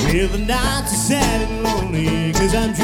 Till the nights are sad and lonely, 'cause I'm